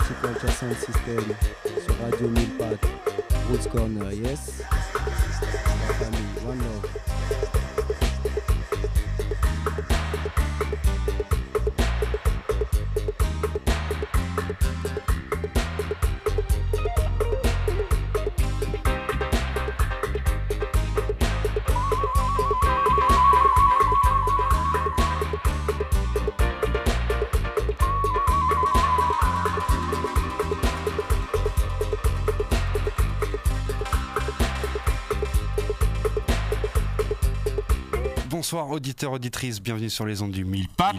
Mighty Culture Sound System sur Radio 1000 Pattes, Roots Corner, yes. La famille, one love. Bonsoir auditeurs, auditrices, bienvenue sur les ondes du 1000 Pattes.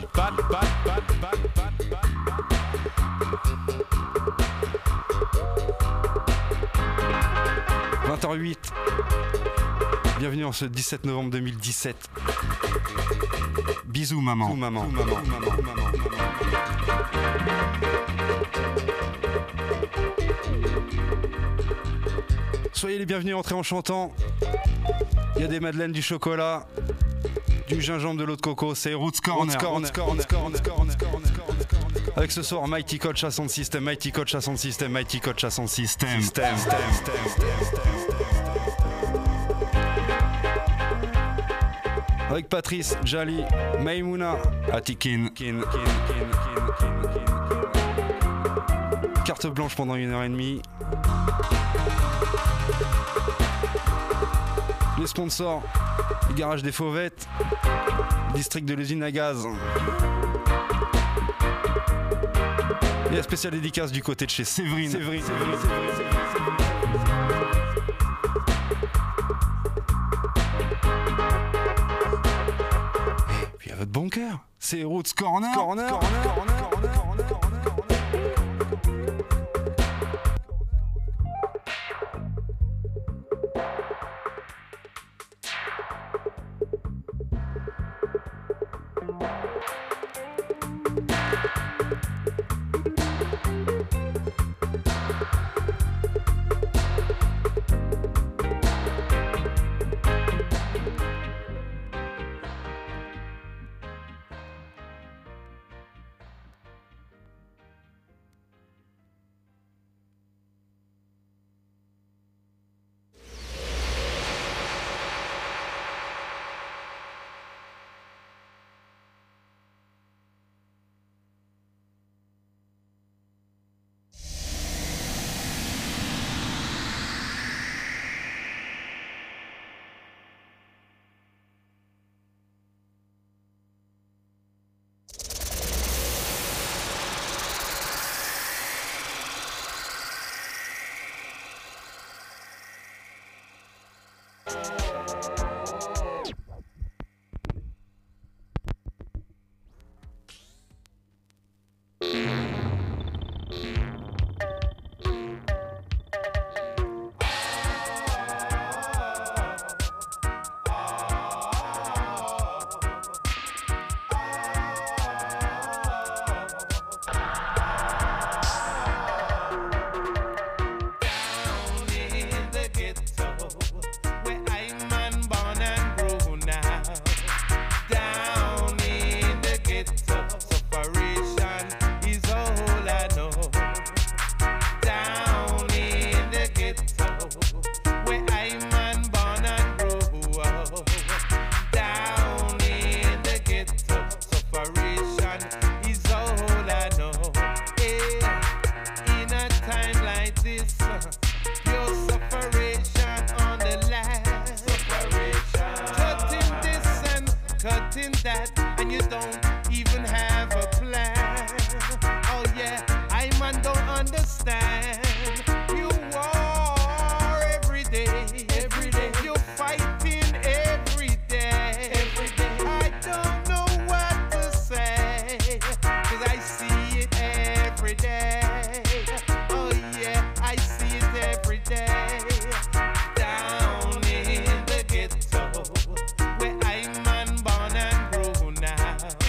20h08. Bienvenue en ce 17 novembre 2017. Bisous maman. Soyez les bienvenus, entrez en chantant. Il y a des madeleines, du chocolat, du gingembre, de l'eau de coco, c'est Roots Corner. Avec ce soir Mighty Culture Sound System, Mighty Culture Sound System, Mighty Culture Sound System. Avec Patrice, Jali, Maimouna, Atikin. Carte blanche pendant 1h30. Les sponsors, le garage des Fauvettes, district de l'usine à gaz. Et la spéciale dédicace du côté de chez Séverine. Et puis à votre bon cœur, c'est Roots Corner.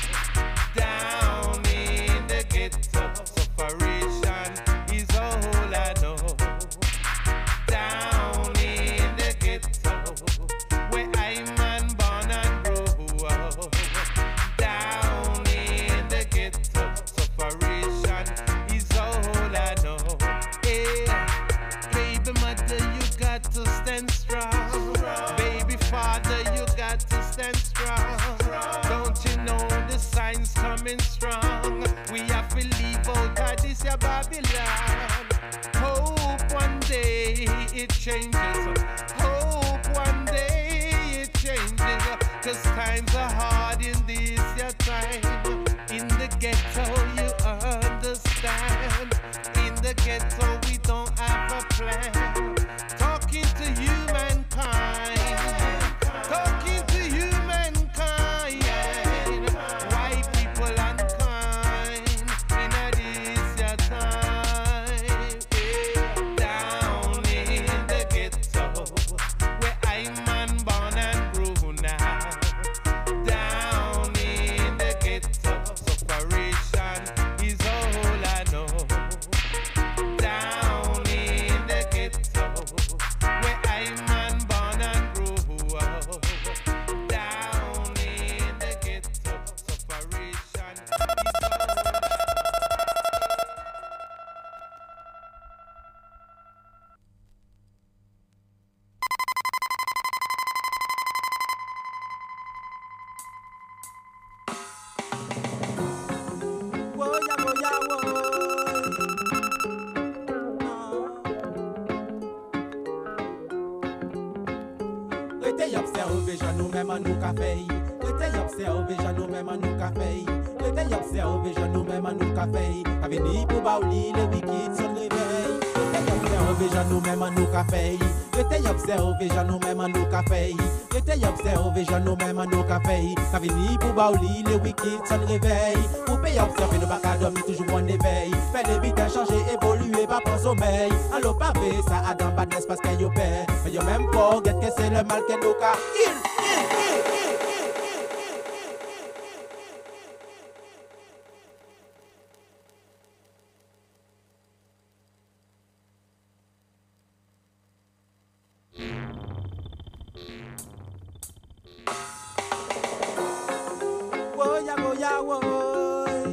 Separation is all stand strong. Baby father, you got to stand strong. Don't you know the signs coming strong? We have to leave out of this your Babylon. Hope one day it changes. Hope one day it changes. Cause times are hard in this your time. In the ghetto you understand. In the ghetto we don't have a plan. Talking to humankind. Talking to humankind. White people unkind. In this your time. Down in the ghetto where I'm man born and grew now. Down in the ghetto, separation is all I know. Down in the ghetto, where I'm man born and grew up. Down in the ghetto, separation is all I know. Rete observe, ja nou même nou ka fey. Rete observe, ja nou même nou ka fey. Rete observe, ja nou même nou ka fey. A veni pou ba ou li le wikid son réveil. Rete observe, ja nou même nou ka fey. Rete observe, ja nou même nou ka fey. Rete observe, ja nou même nou ka fey. A veni pou ba ou li le wikid son réveil. Ou pe observe nou baka dormi toujours en éveil. Fè de vite changer, évoluer, pas prendre sommeil. Allo pa ve sa a dans badness parce que yo pè. Mais yo même forget que c'est le mal que nous ka kill. Woya woya woy.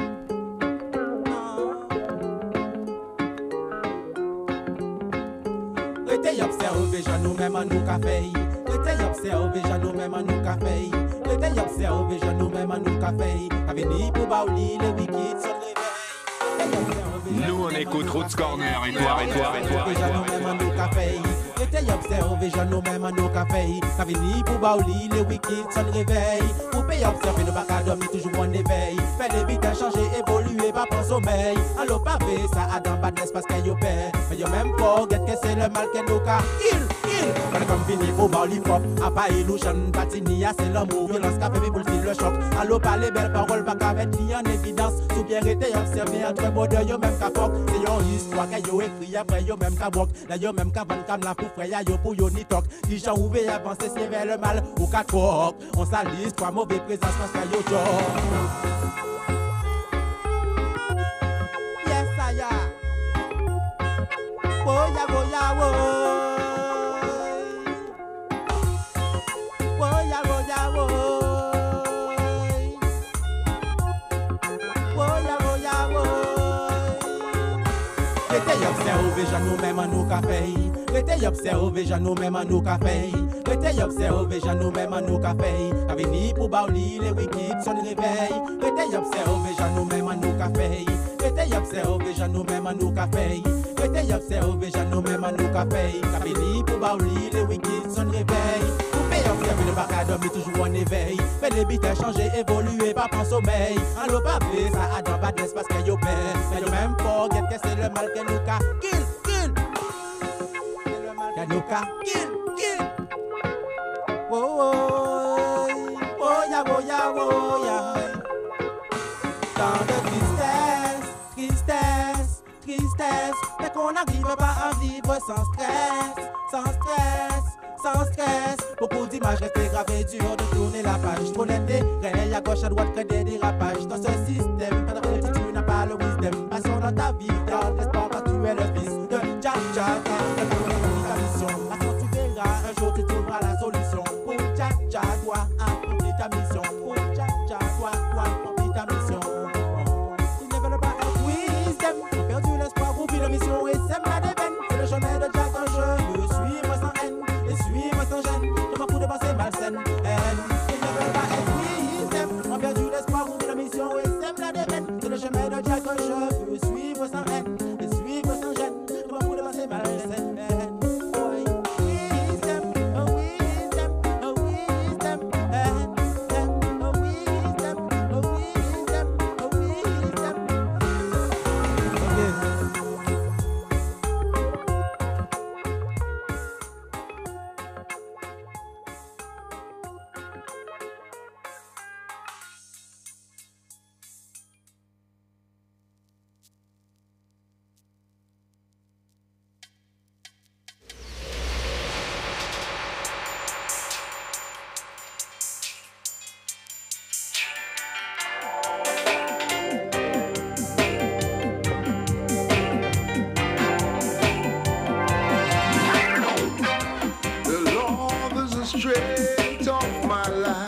Rete observe, ja nou même nou ka fey. Rete observe, ja nou même nou ka fey. Rete observe, ja nou même nou ka fey. A veni pou ba ou li le wikid son réveil. Nous on écoute Roots Corner et toi. Ja nou même nou ka fey. Rete observe, ja nou même nou ka fey. A veni pou ba ou li le wikid son réveil. Ou pe observe nou baka dormi toujours en éveil. Fè de vite changer, évoluer, pas prendre sommeil. Allo pa ve sa a dans badness parce que yo pè. Mais yo même forget que c'est le mal que nous ka kill. Quand comme fini pour ba ou li pop. A pa illusion, patini a c'est l'amour. Violence ka fait pour le choc. Allo pa les belles paroles pas ka mettre ni en évidence. Sou bien rete observé entre bonheur yo même ka fok. C'est yon histoire que yo écrit après yo même ka brok. Là yo même ka vendre comme la pour frère yo pour yo ni tok. Qui j'en ouvert avancer c'est vers le mal ou ka tok. On salise trois mauvais présence parce que yo job. Yes I am. Woya woya woy. Woya woya woy. Woya woya woy. Rete observe, ja nou même nou ka fey. Rete observe, ja nou même nou ka fey. Rete observe, ja nou même nou ka fey. A veni pou ba ou li le wikid son réveil. Rete observe, ja nou même nou ka fey. Rete observe, ja nou même nou ka fey. Rete observe, ja nou même nou ka fey. A veni pou ba ou li le wikid son réveil. Ou pe observe le baka dormi toujours en éveil. Fè de vite changer, évoluer, pas prendre sommeil. Allo pa ve sa a dans badness parce que yo pè. Mais yo même forget que c'est le mal que nous ka kill. Que nous ka kill. Woy, woya woya woya. Tant de tristesse, mais qu'on n'arrive pas à vivre sans stress. Beaucoup d'images restées gravées, dur de tourner la page. Trop d'intérêt, à gauche, à droite, que des dérapages. Dans ce système, pas de réalité, tu n'as pas le wisdom. Passion dans ta vie, dans l'espoir, quand tu es le fils de Jaja. Ta mission, attends, tu verras, un jour tu trouveras la solution. Pour Jaja, dois accomplir ta mission. Pour Jaja, dois accomplir ta mission. Ils ne veulent pas être wisdom. Ont perdu l'espoir, oublie la mission et sème la déveine. C'est le chemin de Jack, un jeu, suivre sans haine. straight of my life.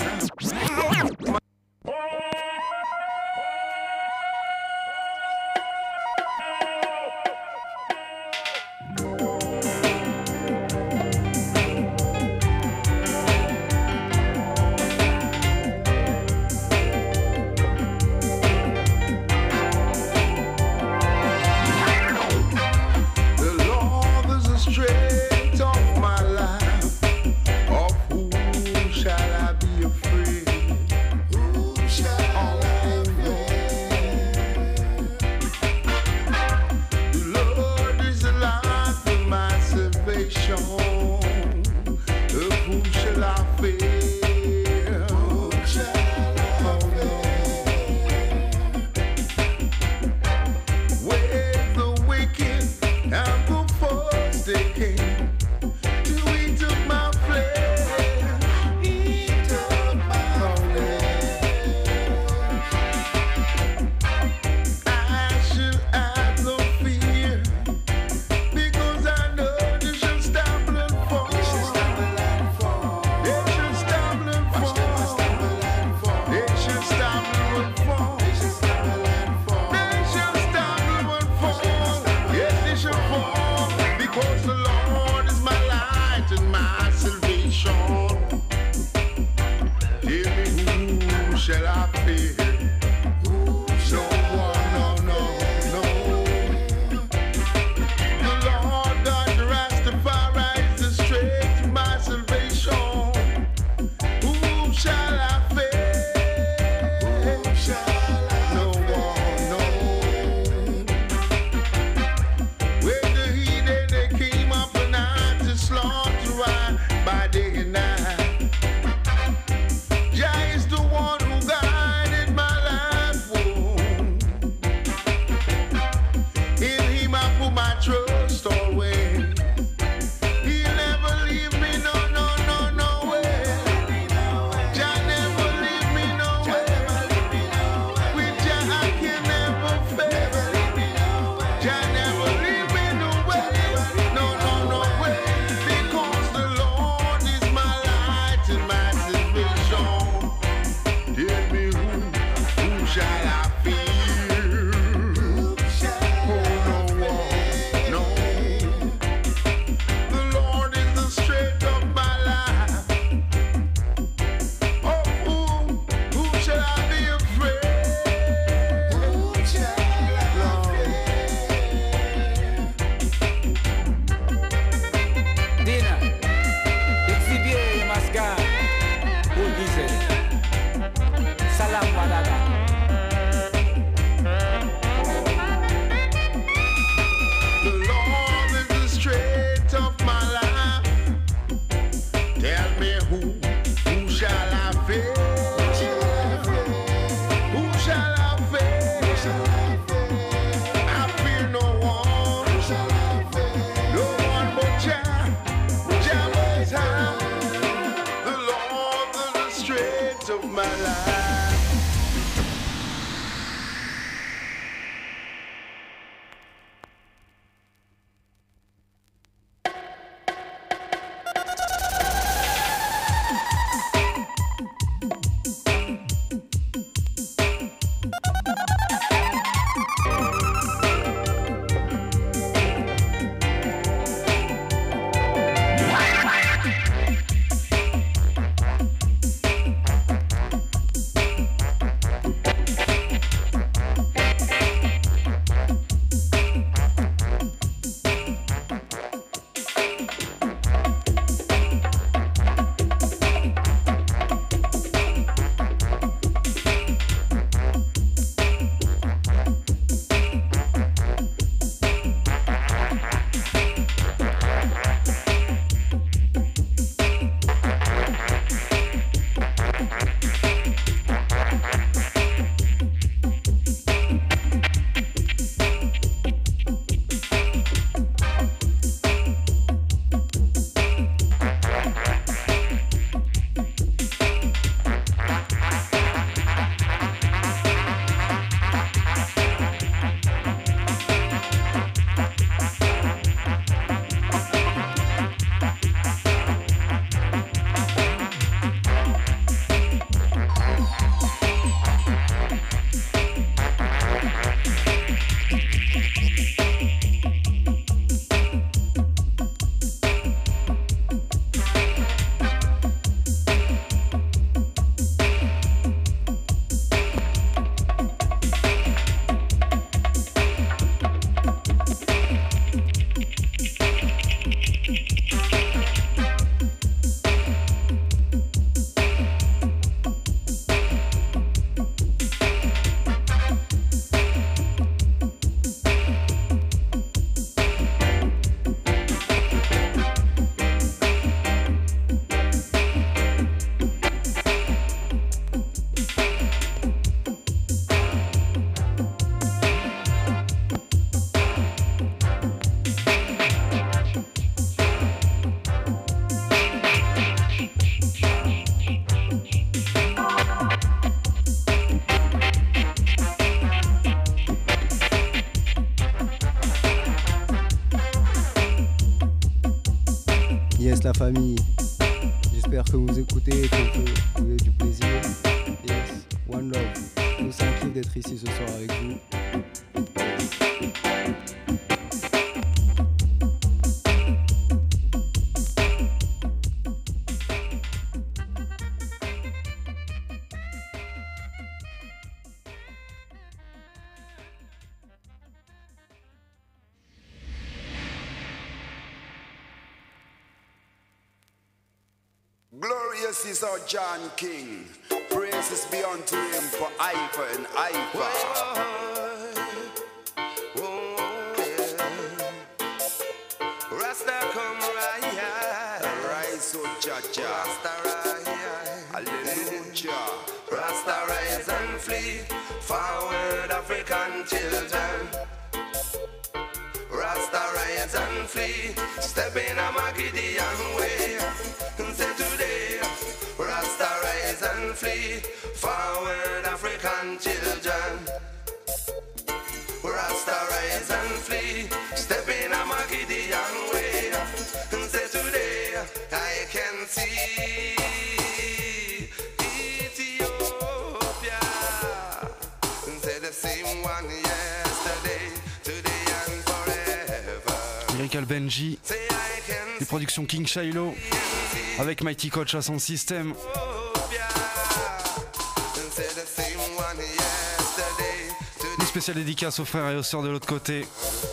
Yes, la famille. J'espère que vous écoutez et que vous avez du plaisir. Yes, one love. Nous sommes kiff d'être ici ce soir avec vous. Glorious is our John King. Praises be unto him for Ifa and Ifa. Rasta come rise, oh Jaja. Rasta rise, hallelujah. Rasta rise and flee, forward African children. Rasta rise and flee, step in a Magidian way. Say today, Rasta rise and flee, forward African children. Rasta rise and flee, step in a Magidian way. Say today, I can see Ethiopia. Say the same one yesterday, today and forever. Lyrical Benji, des productions King Shiloh, avec Mighty Coach à son système. Une spéciale dédicace aux frères et aux sœurs de l'autre côté.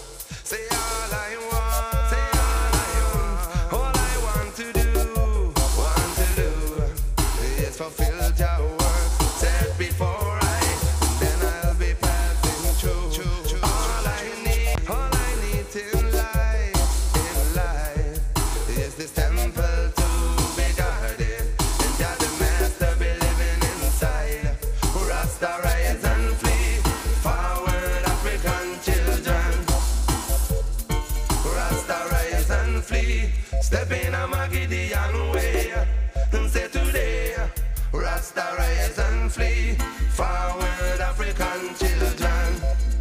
Step in a Magidian way. Say today, Rasta rise and flee, forward African children.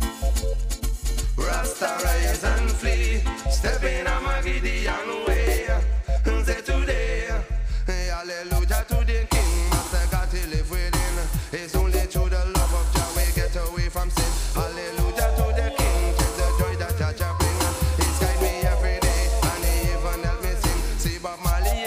Rasta rise and flee, step in a Magidian way. Say today, hallelujah to the King, Master God to live within. It's only through the love of Jah we get away from sin. Hallelujah to the King, check the joy that Jah bring. He's guide me every day and he even help me sing. See Bob Marley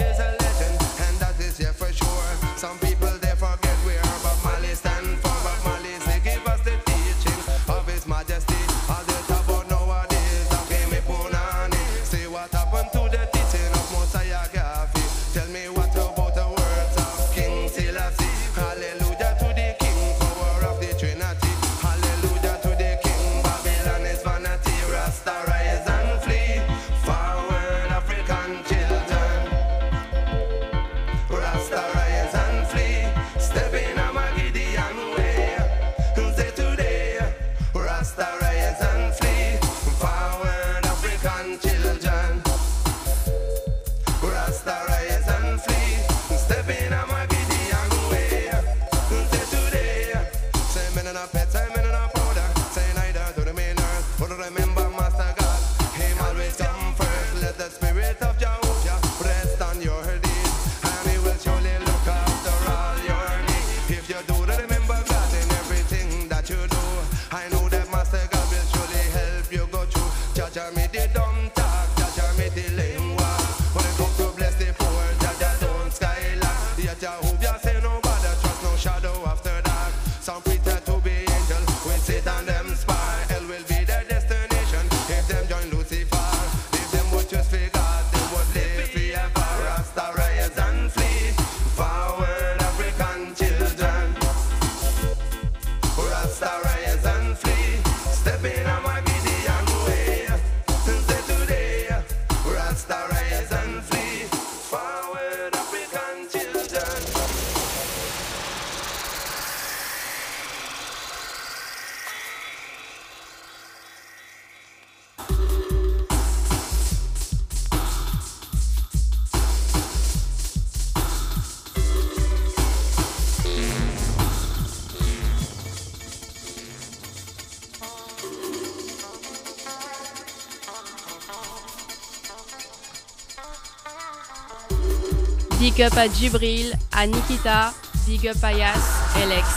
Big up à Djibril, à Nikita, big up à Yas et Lex.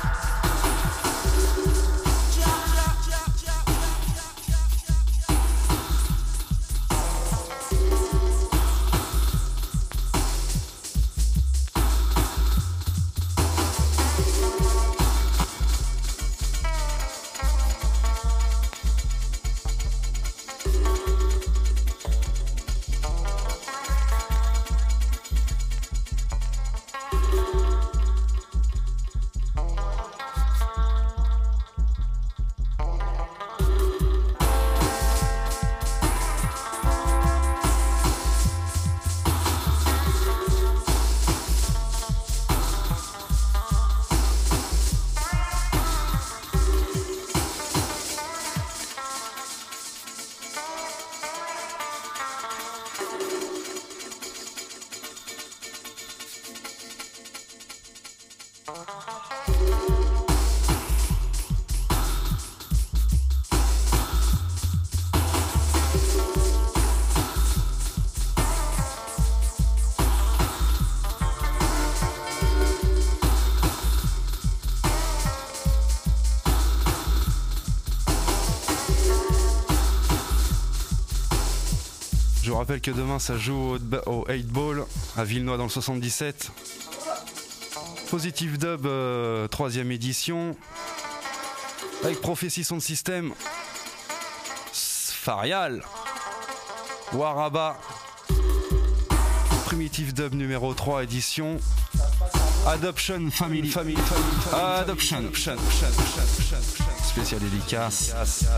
Je vous rappelle que demain ça joue au 8 Ball à Villenoix dans le 77. Positive Dub 3ème édition. Avec Prophétie Son Système. Farial. Waraba. Primitive Dub numéro 3 édition. Adoption Family. Adoption. Spécial dédicace.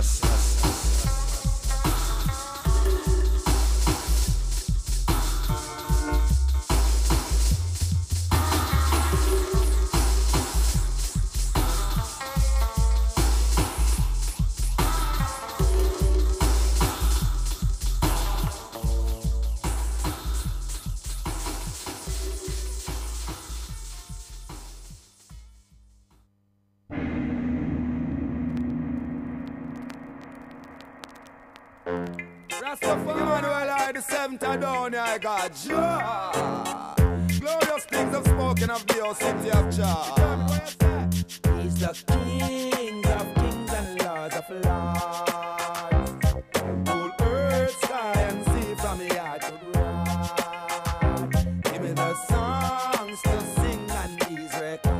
I got Jah. Glorious things I've spoken of the city of Jah. He's the King of kings and Lords of lords. Whole earth, sky and sea from the heart to broad. Give me the songs to sing and these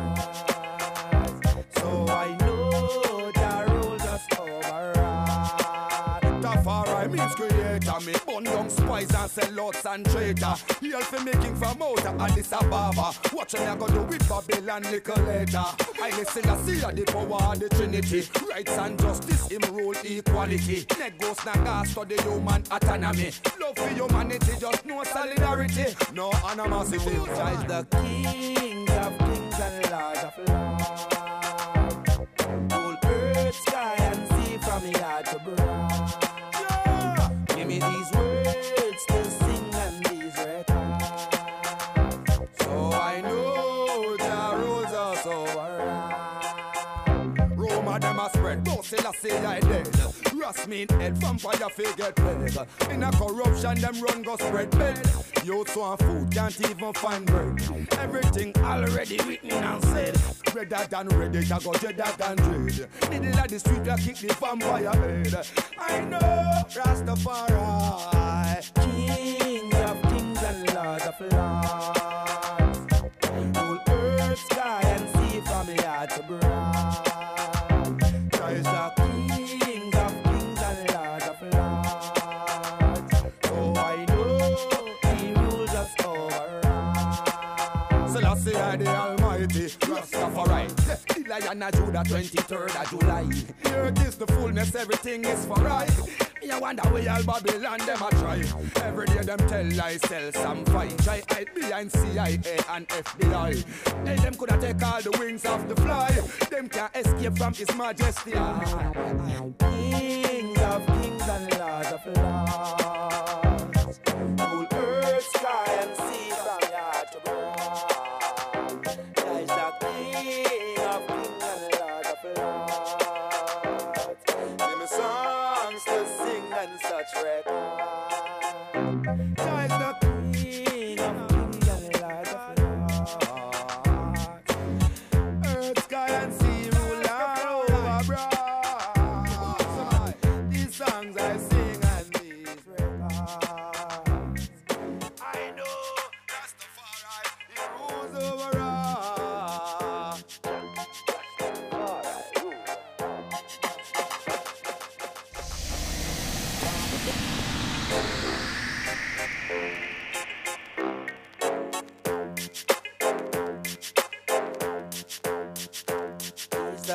records. So I know Jah rules us overall. Tafari means creator, me bun down spies and sell lots and traitor. He'll be making from out of Addis Ababa. Watch what I go do with Babylon little later. I listen to see the power of the Trinity. Rights and justice, him rule equality. Negos na gas to the human autonomy. Love for humanity, just no solidarity. No animosity. Jah is the King of kings and Lord of lords. Whole earth, sky and sea from the heart to broad. Yeah. Give me these words to sing and these records. So I know Jah rules us over. Roma them a spread, bossy la say I dead. Ras mean head, vampire fake get plague. In a corruption them run go spread bed. Youths want food, can't even find bread. Everything already written and said. Redder than ready, I go deader than dread. Middle of the street, I kick the vampire head. I know Rastafari, King of kings and Lords of lords. Whole earth, sky and sea from the heart to broad. Jah is the King of kings and Lords of lords. So I know He rules us over. Selassie I the Almighty, Rastafari. The Lion of Judah, 23rd of July. Here it is the fullness, everything is for right. You wonder where all Babylon them a try. Every day them tell lies, sell some fight. Try hide behind CIA and FBI. Hey, them coulda take all the wings off the fly. Them can't escape from His Majesty. Kings of kings and Lords of lords. Whole earth, sky and sea from yard to broad. Jah is the King of kings and Lord of lords. Give me songs to sing and such records. Jah is the King of kings and Lord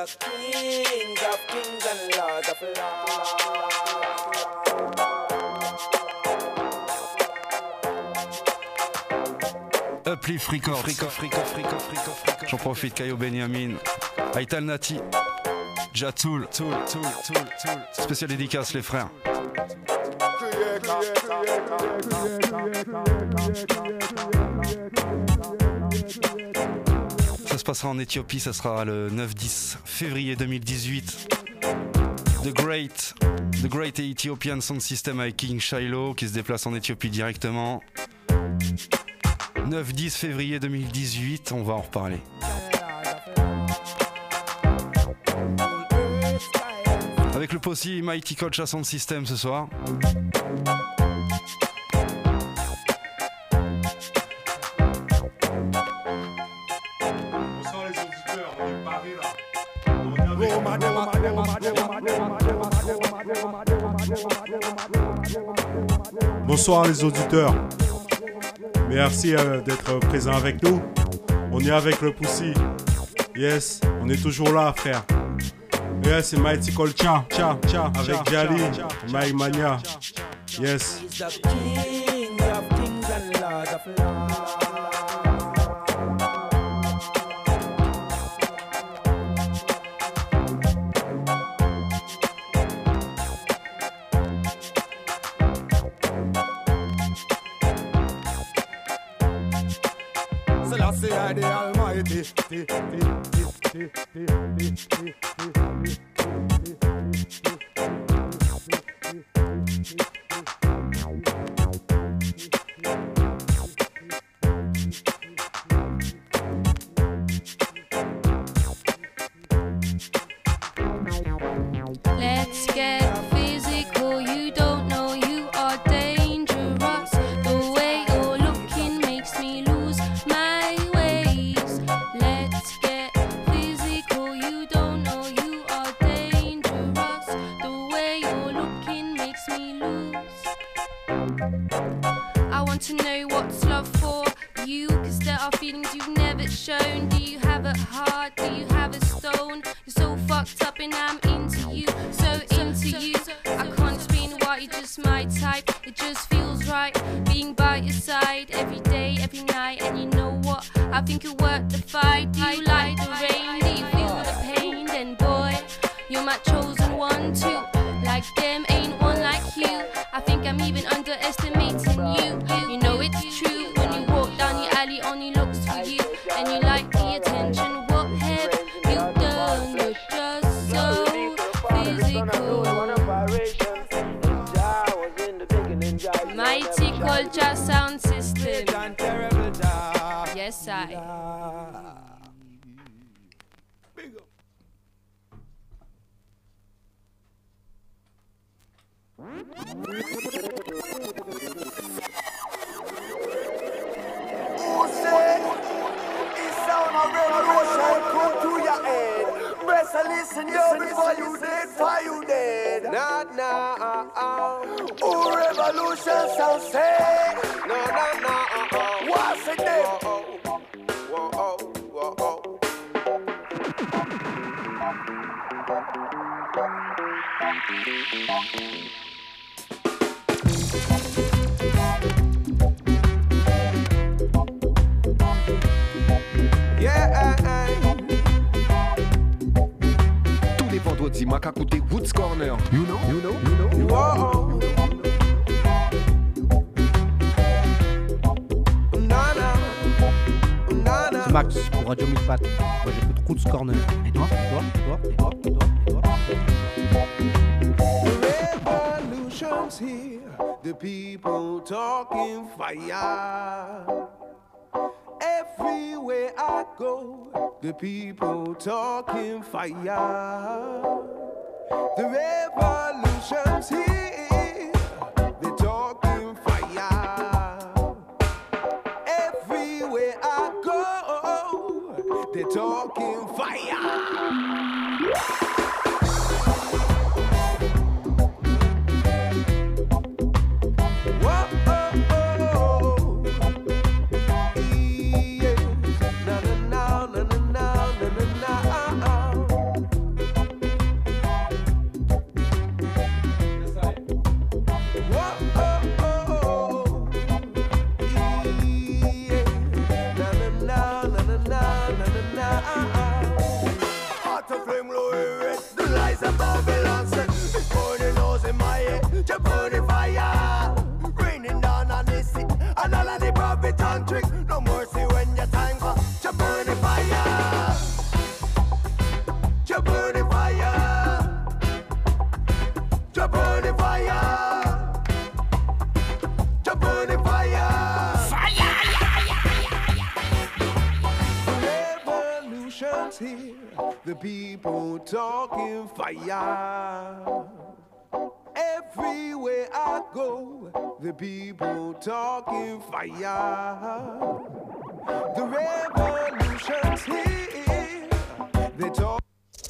kings of kings and lords of lords. Uplift Records. J'en profite, Kayo Benjamin, Aital Nati, Jatoul, spécial dédicace les frères. Ça se passera en Éthiopie, ça sera le 9-10 février 2018. The Great Ethiopian Sound System avec King Shiloh qui se déplace en Éthiopie directement. 9-10 février 2018, on va en reparler. Avec le posse Mighty Culture Sound System ce soir. Bonsoir les auditeurs, on est parés là. Bonsoir les auditeurs. Merci d'être présents avec nous. On est avec le Pussy. Yes, on est toujours là, frère. Yes, c'est Mighty Culture, avec Jali, Mike Mania. Yes. Selassie I the Almighty. Let's get physical, you don't know you are dangerous. The way you're looking makes me lose my ways. Let's get physical, you don't know you are dangerous. The way you're looking makes me lose. I want to know what's love for you, cause there are feelings you've never shown. Do you have a heart? Do you have a stone? You're so fucked up and I'm into you, so into you. I can't explain why you're just my type. It just feels right being by your side every day, every night. And you know what? I think you're worth the fight. Do you like the rain? Do you feel the pain? Then boy, you're my chosen one too. Like them, ain't one like you. I think I'm even underestimating you. You know it's true when you walk down your alley, only looks for you, and you like the attention. What have you done? You're just so physical. Mighty Culture Sound System. Yes, I. Listen, yo, before you dead, fire you dead. Nah, nah, Ooh, revolution sound say. Nah, what's the name? Tous les vendredis, Mac écouter Woods Corner. You know. C'est Max pour Radio Milpat. Moi j'écoute Roots Corner. Et toi? Revolution's here, the people talking fire. Everywhere I go, the people talking fire. The revolution's here, they're talking fire. Everywhere I go, they're talking fire. revolution's here. The people talking fire. Everywhere I go, the people talking fire. The revolution's here. They talk.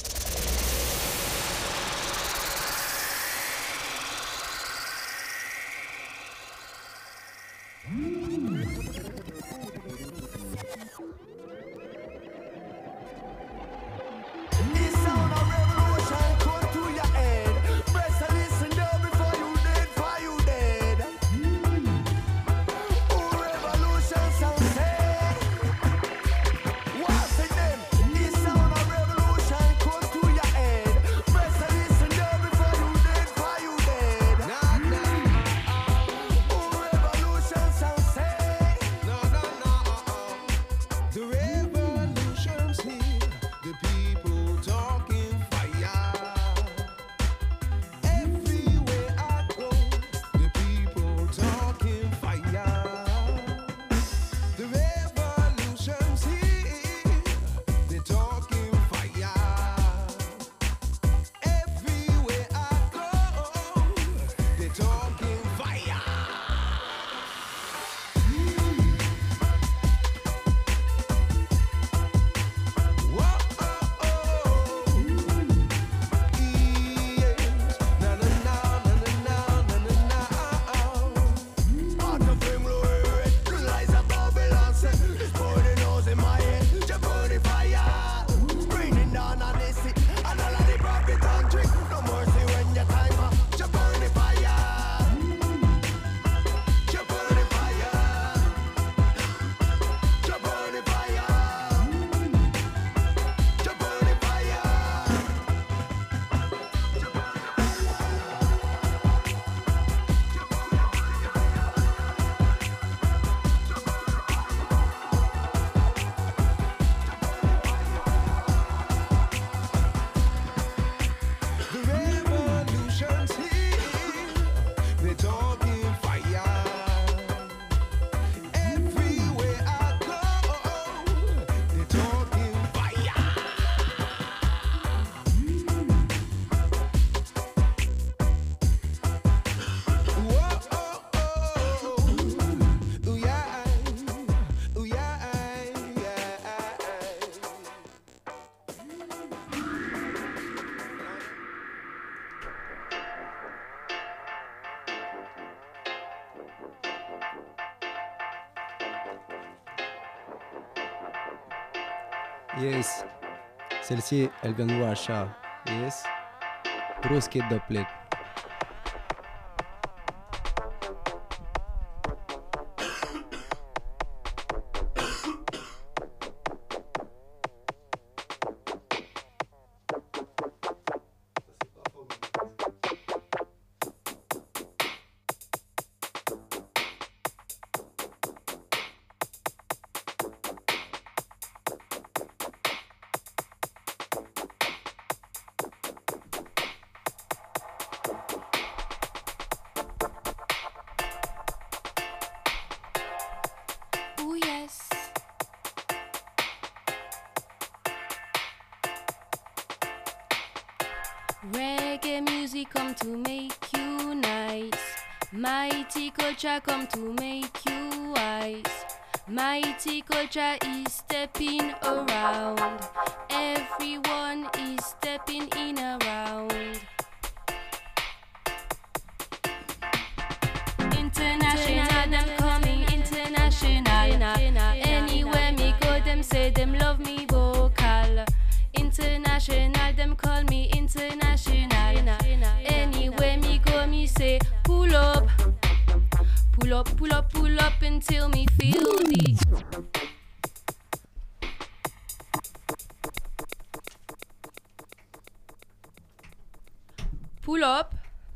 Yes. Celle-ci, elle vient de Washa. Yes. Broske Dopplet. Reggae music come to make you nice. Mighty culture come to make you wise. Mighty culture is stepping around. Everyone is stepping in around. International, them coming international. Anywhere me go, them say them love me vocal. International, them call me international. Anywhere me go, me say pull up. Pull up, pull up, pull up until me feel the. Pull up.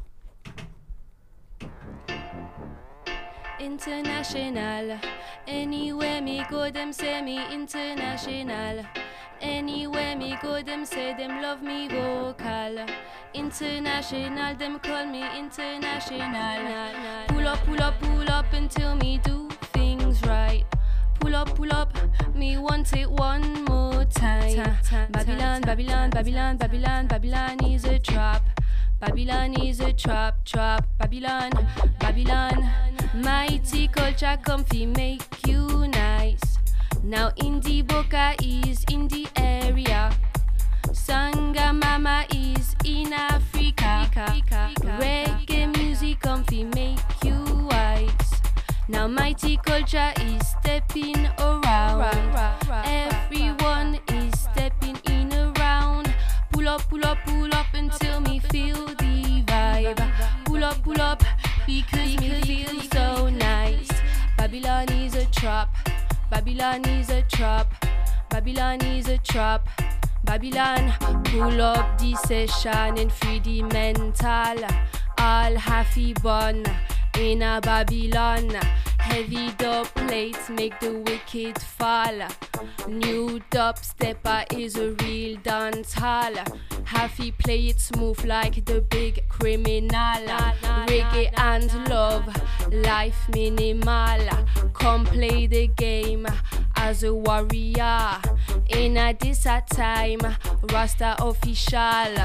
International. Anywhere me go, them say me international. Anywhere me go, them say them love me vocal. International, them call me international. Pull up, pull up until me do things right. Pull up, me want it one more time. Babylon, Babylon, Babylon, Babylon, Babylon is a trap. Babylon is a trap, trap. Babylon, Babylon. Mighty culture come fi make you nice. Now Indie Boca is in the area. Sanga Mama is in Africa. Reggae music come fi make you wise. Now mighty culture is stepping around. Everyone is stepping in around. Pull up, pull up, pull up until me feel the vibe. Pull up, because me feel so nice. Babylon is a trap. Babylon is a trap. Babylon is a trap. Babylon, pull up the session and free the mental. All happy bun in a Babylon. Heavy dub plates make the wicked fall. New dubstepper is a real dance hall. Happy play it smooth like the big criminal. Reggae and love, life minimal. Come play the game as a warrior. In a this time, Rasta official.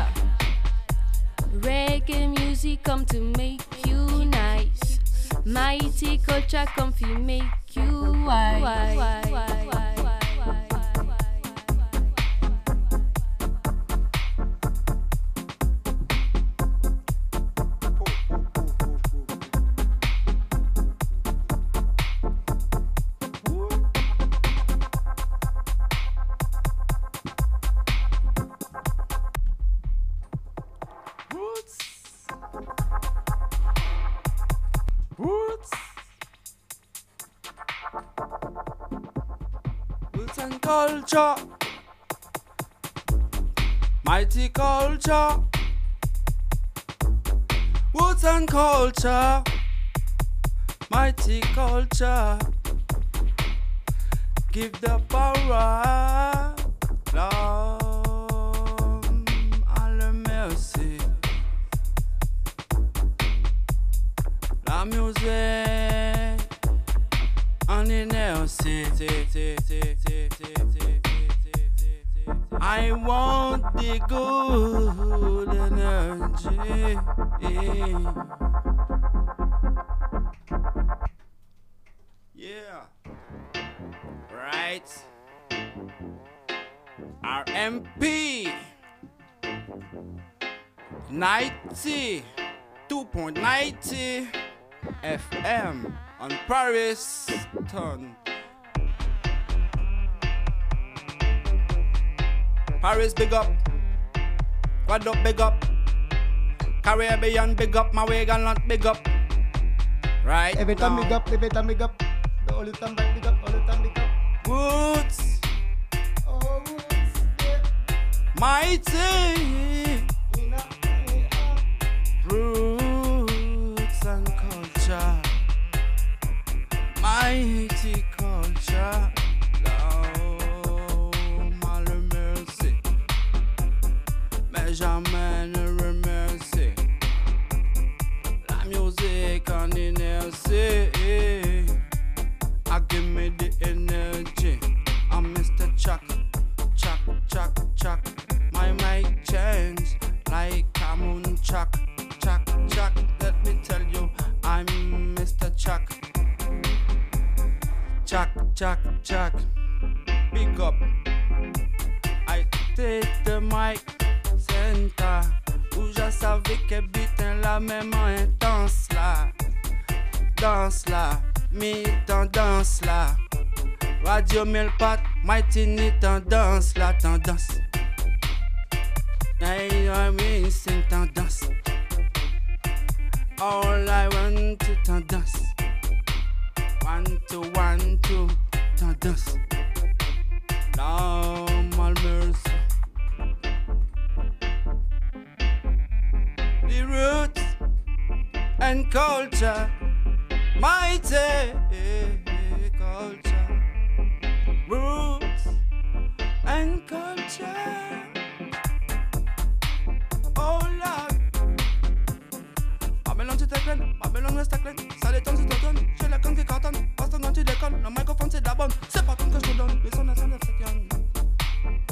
Reggae music come to make you nice. Mighty culture come to make you wise. Culture, mighty culture, roots and culture, mighty culture. Give the power, love, and the mercy. La music and inertia. I want the good energy. Yeah. Right. RMP 92.90 FM on Paris Ton. Paris big up, Guadeloupe big up, Caribbean big up, my way gallant big up. Right every time big up, every time big up, the only time big up, all the time big up. Roots, oh roots, yeah. Mighty, roots and culture, mighty culture. Jamais ne remercie la musique en inertie. I give me the energy. I'm Mr. Chuck, Chuck, Chuck, Chuck. My mic change like I'm on Chuck, Chuck, Chuck. Let me tell you, I'm Mr. Chuck, Chuck, Chuck, Chuck. Big up. I take the mic. Où je savais que butin la même intense là. Danse là, mi tendance là. Radio 1000 pattes, mighty ni tendance la tendance. I mean c'est tendance. All I want to tendance. 1 2 1 2 tendance. Down my mercy. The roots and culture, mighty culture, roots and culture. Oh Lord, Babylon c'est clean, Babylon reste clean. Ça détonne, c'est d'automne, j'ai la conne qui cartonne. Passe ton anti déconne, le microphone c'est de la bonne. C'est pas ton que je te donne, les sons nationaux c'est bien.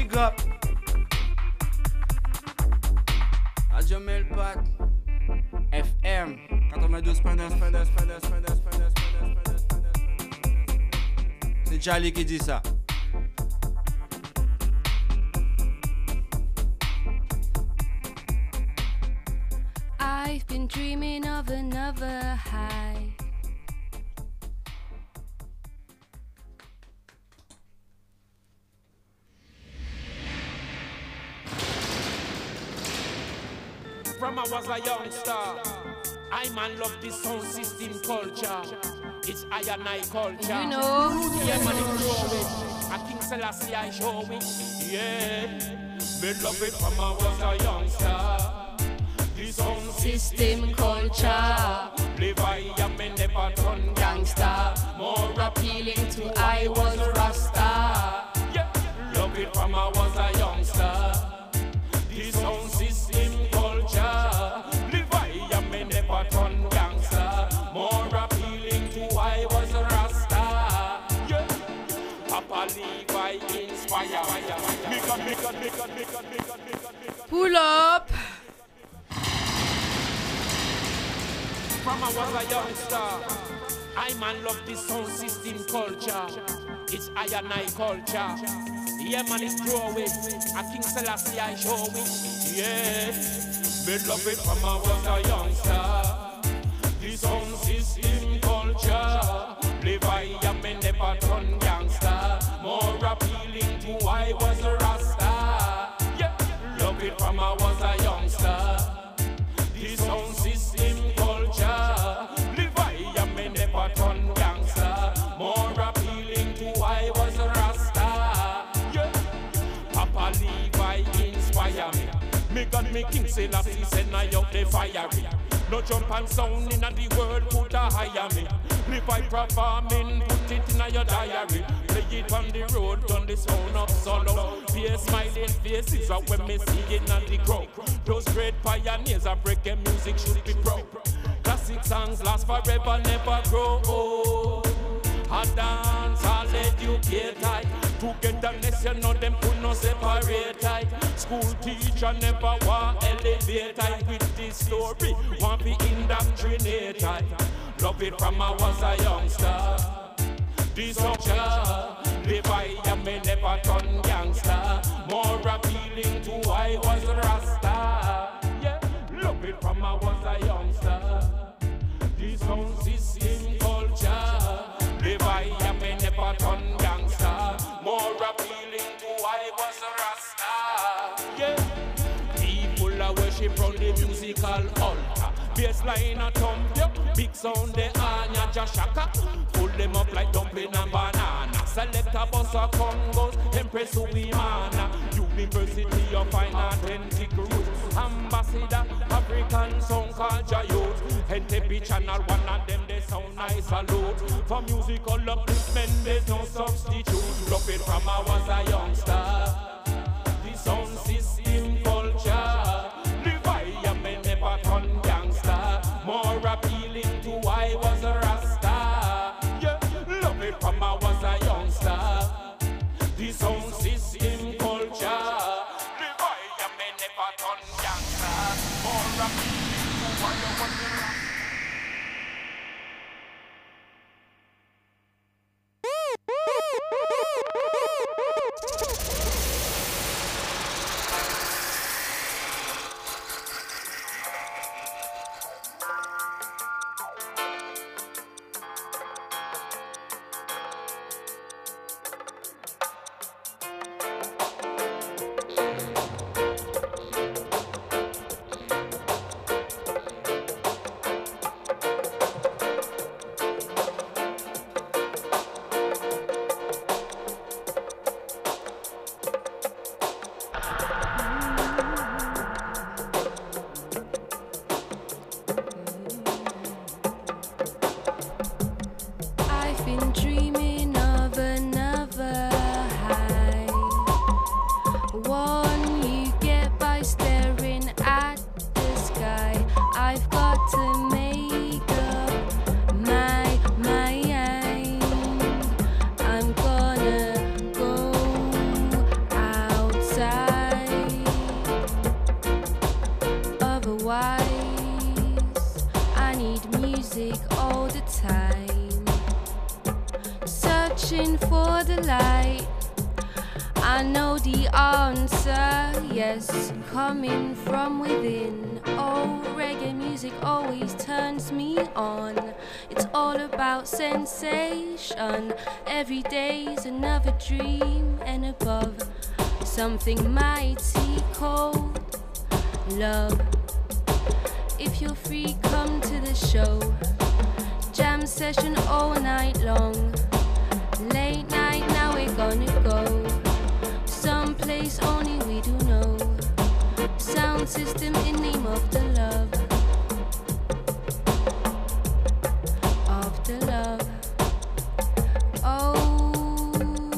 big up. Radio Melpat FM 92.9. C'est Charlie qui dit ça. I've been dreaming of another high. From I was a youngster, I man love this sound system culture. It's I and I culture. You know. Yeah, man, it's growing. I King Selassie I show it. Yeah, me love it from I was a youngster. This sound system culture. Live I am me never turn gangster. More appealing to I was a Rasta. Yeah, love it from I was a youngster. This sound system culture. Live I am me never turn gangster. More appealing to I was a Rasta. Yeah, Papa Levi inspire. Pull up. From I was a youngster, I man love this sound system culture. It's I and I culture. Yeah, man, it's growing. A King Selassie I show it. Yeah, me love it from I was a youngster. This sound system culture. Live I and me never turn gangster. More appealing to I was a Rasta. Yeah, love it from I was a youngster. This sound system culture. Live I and me never turn gangster. More appealing to I was a Rasta. Yeah, Papa Levi inspire me. Me got me King Selassie send I out the fiery. No jump and sound in the world could hire me. Live I performing, put it in your diary. Play it on the road, turn the sound up solo. Be smiling faces are when me see it in the crowd. Those great pioneers of reggae music should be proud. Classic songs last forever, never grow. A dance, I'll educate I. Togetherness, you know them could not separate I. School teacher never want elevate I. With this story, want be indoctrinate I. Love it from I was a youngster. This culture, live I and me never turn gangster. More appealing to I was a Rasta. Yeah, love it from I was a youngster. This sound system culture. Live I and me never turn gangster. More appealing to I was a Rasta. Yeah, people are worship on the musical altar. Bassline a thump, yeah. Big sound the Anya Jashaka. Pull them up like dumpling and banana. Select a bus of Congos, Empress Uwimana. University of Fine Authentic Roots. Ambassador, African song called Jayot. Hentepi Channel, one of them they sound nice salute. For musical upliftment there's no substitute. Love it from I was a youngster. The sound system culture. Live I and me never turn gangster. More appealing to I was a Rasta. Yeah, love it from I was a youngster. The sound system culture. Live I and me never turn gangster. More appealing to I was a Rasta. light. I know the answer, yes, coming from within. Oh, reggae music always turns me on. It's all about sensation. Every day's another dream, and above something mighty called love. If you're free, come to the show. Jam session all night long. Late night, now we're gonna go someplace only we do know. Sound system in name of the love. Of the love. Oh,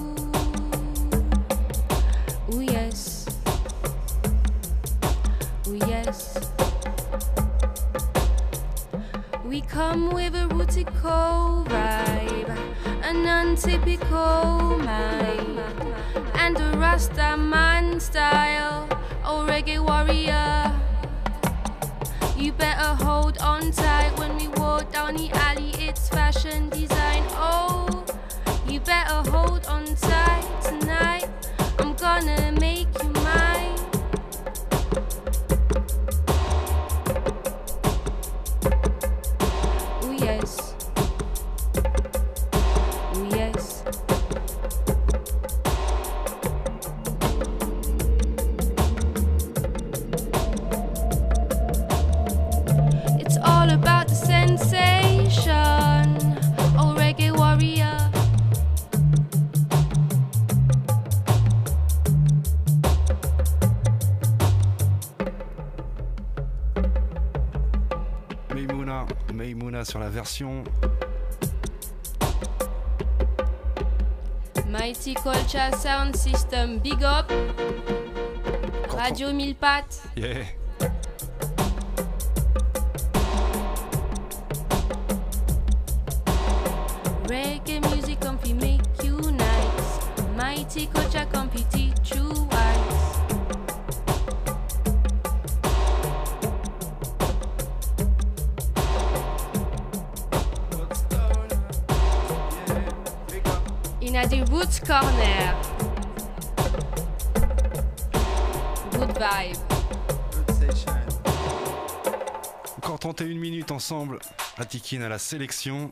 ooh, yes. Ooh, yes. We come with a rootico vibe, an untypical mind, and a Rasta man style. Oh, reggae warrior, you better hold on tight when we walk down the alley. It's fashion design. Oh, you better hold on tight tonight. I'm gonna make you mine. Oh yes. Oh yes. It's all about the sensation. Oh, reggae warrior. Maimouna sur la version. Mighty Culture Sound System, big up. Radio Mille Pattes. Yeah. Reggae music comfy make you nice. Mighty Culture compete true wise. In a the Roots Corner. Good vibe. Encore 31 minutes ensemble. Atikin à la sélection.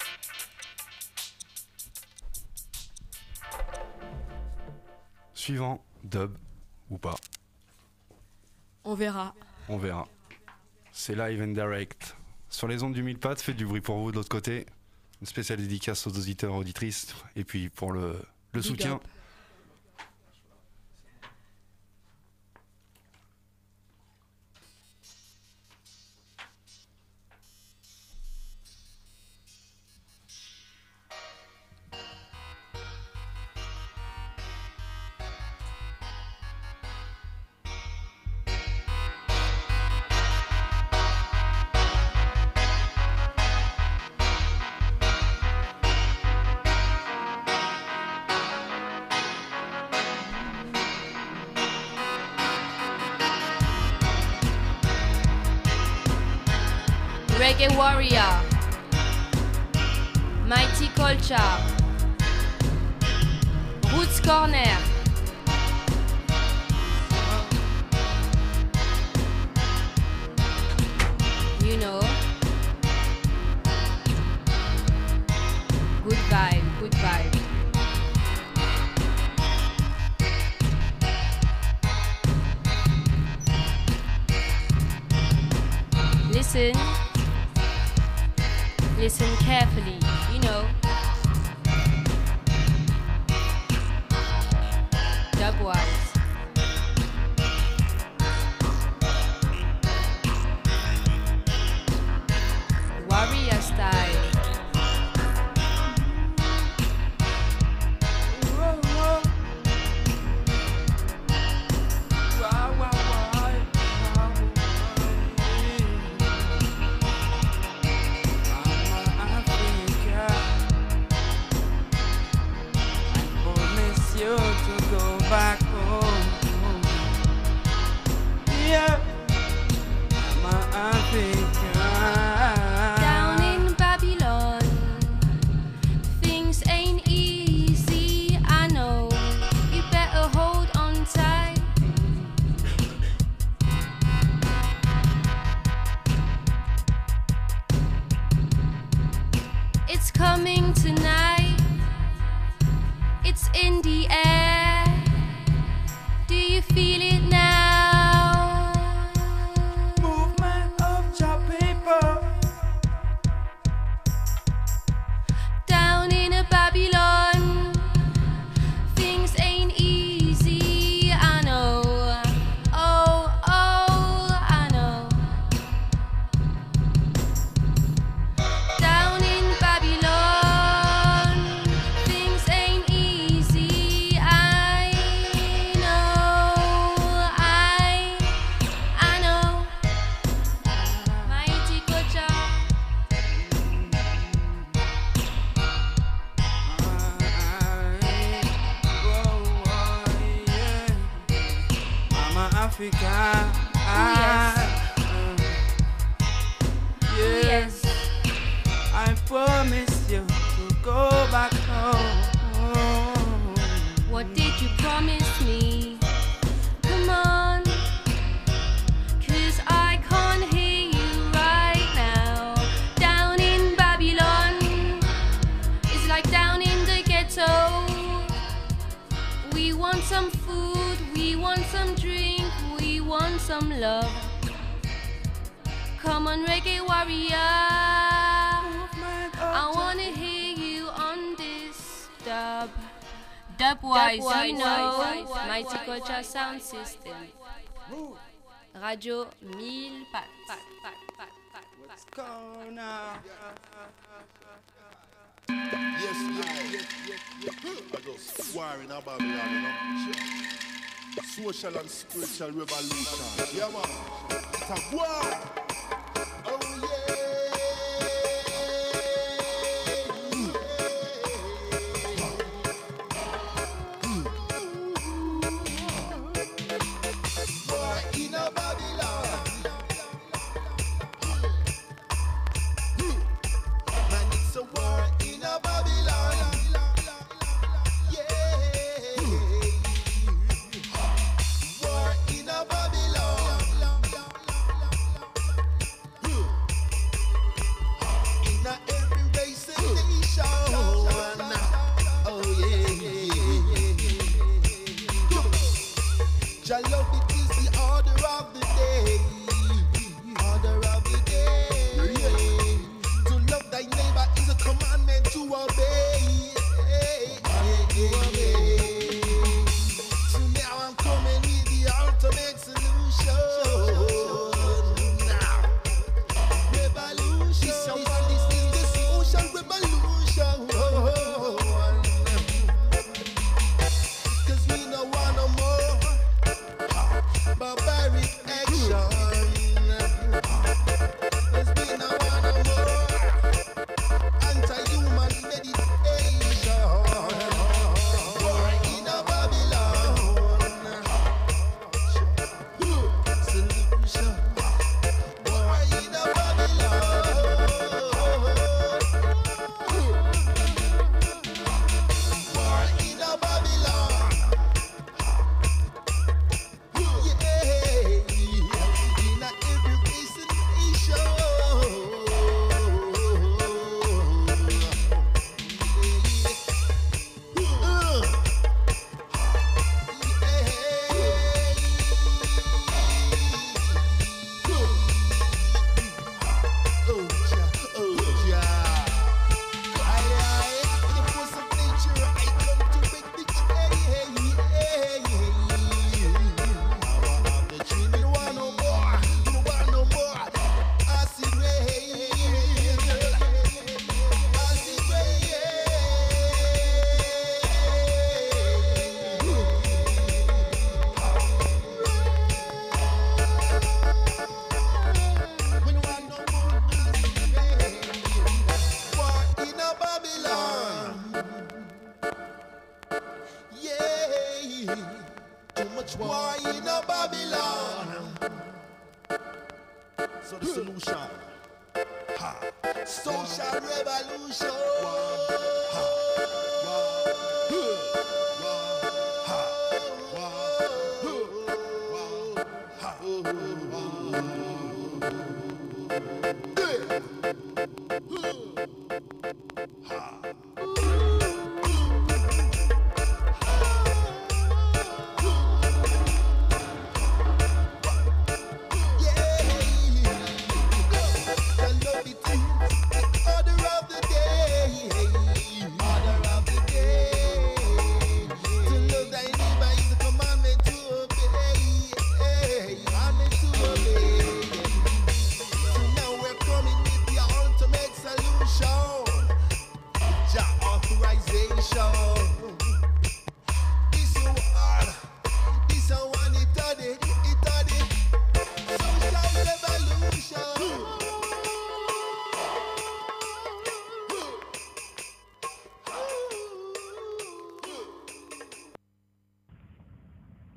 Suivant, dub ou pas. On verra. On verra. C'est live and direct. Sur les ondes du Mille Pattes, faites du bruit pour vous de l'autre côté. Une spéciale dédicace aux auditeurs et auditrices. Et puis pour le soutien. Up. Reggae Warrior, Mighty Culture, Roots Corner. You know, good vibe, good vibe. Listen. Listen carefully, you know. Dubwise. Warrior style. Back home, yeah, my Africa. Down in Babylon, things ain't easy. in the air. Do you feel it now? Movement of job paper. Down in a Babylon, things ain't easy, I know. Oh, I know. Down in Babylon, things ain't easy, I know. I know. Mighty Kocha. Mama Africa. Yes. I promise you to go back home. What did you promise me? Come on, 'cause I can't hear you right now. Down in Babylon, it's like down in the ghetto. We want some food, we want some drink, we want some love. Come on, reggae warrior, I wanna hear you on this dub. Dubwise, you know, Mighty Culture Sound System. Radio 1000 pattes. What's going on? Yes. I just wiring a Babylon, you know. Social and spiritual revolution. Yeah, man. It's a war. Oh, yeah. War in a Babylon. Man, it's a war in a Babylon. Yeah. War in a Babylon. In a every race and nation. Oh yeah. Jah love it is the order of the day. Order of the day. To love thy neighbor is a commandment to obey. So now I'm coming with the ultimate solution. Now, revolution. This is the social revolution. 'Cause we don't want no more barbaric action. 'Cause we don't want no more anti-human meditation. War in a Babylon. Solution. War in a Babylon. War in a Babylon. Yeah. In a every place and nation. Too much war in a Babylon. So the solution, social revolution.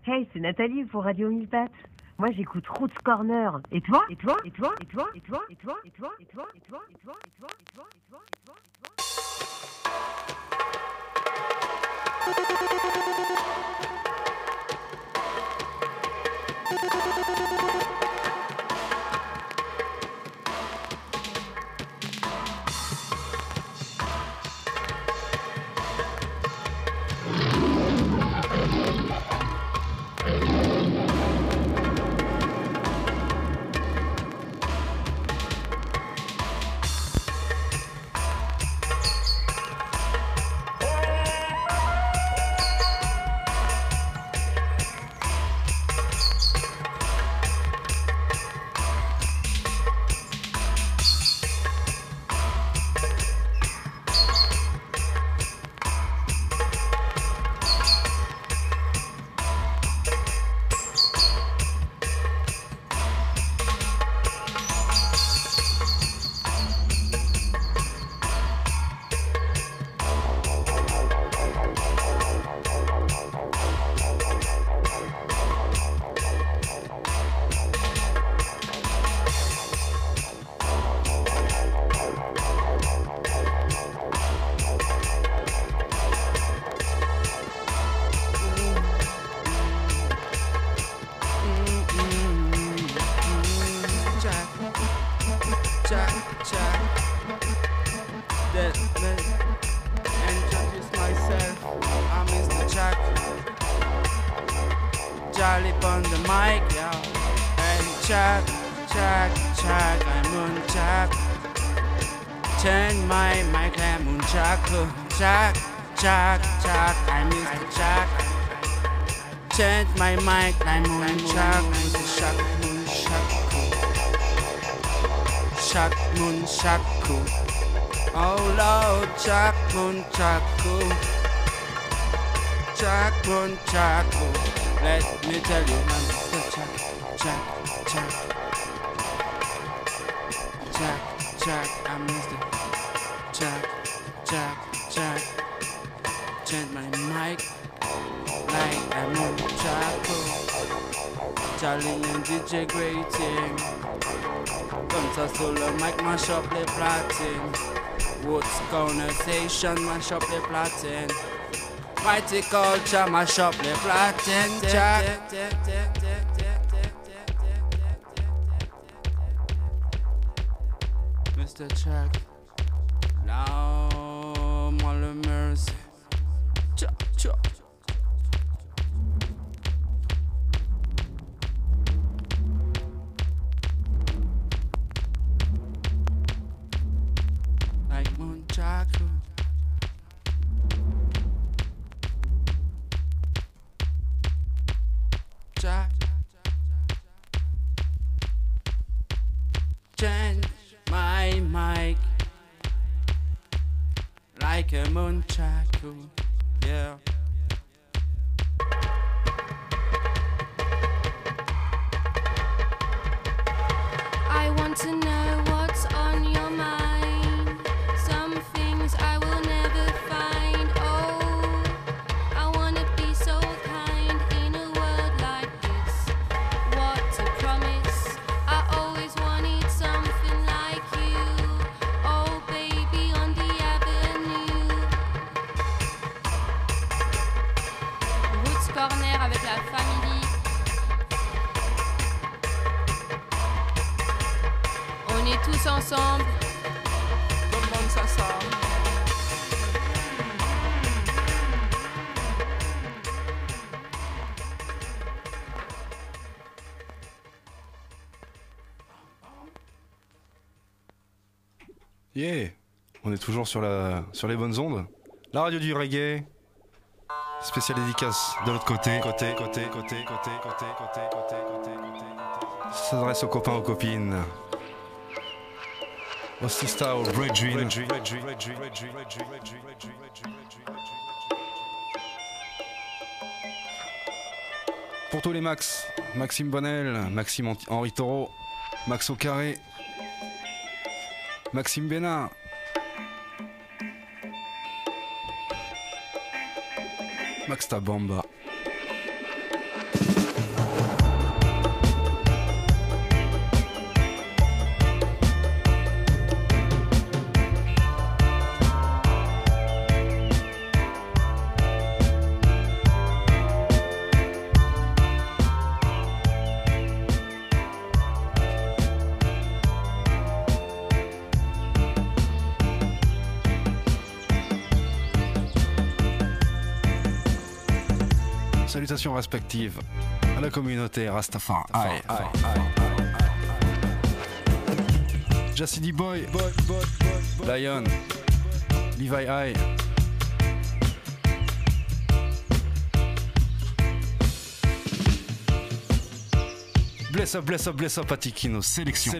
Hey, c'est Nathalie pour Radio Mille Pattes. Moi, j'écoute Roots Corner. Et toi? Et toi? Et toi? Et toi? Et toi? Et toi? Et toi? Et toi? Et toi? Et toi? Et toi? Et toi? Et toi? Et toi? Et toi? Shaku. Oh Lord, Jack Moon Chaku. Jack Moon Chaku. Let me tell you, man, Jack, I'm Mr. Jack. Change my mic like I'm on Chaku. Charlie and DJ Grating. Comes a solo mic, mash up the platin. Woods conversation, mash up the platin. Mighty culture, mash up the platin. Jack. Mr. Jack. Now, all mercy. Jack. Chaku. Change my mic like a munchaku, yeah. I want to know what's on your mind. Some things I will never find. Oh, I wanna be so kind in a world like this. What a promise. I always wanted something like you. Oh, baby, on the avenue. Roots Corner avec la famille. On est tous ensemble. Tout le monde s'assemble. Yeah, on est toujours sur les bonnes ondes. La radio du reggae. Spéciale dédicace de l'autre côté. Côté. Ça s'adresse aux copains, aux copines. Au Sista, au Bridgewin. Pour tous les Max, Maxime Bonnel, Maxime Henri Taureau, Max au carré, Maxime Bénard, Max Tabamba. Salutations respectives à la communauté Rastafari. Jassidi Boy, Lion, Levi I. Bless up, Atikino. Sélection.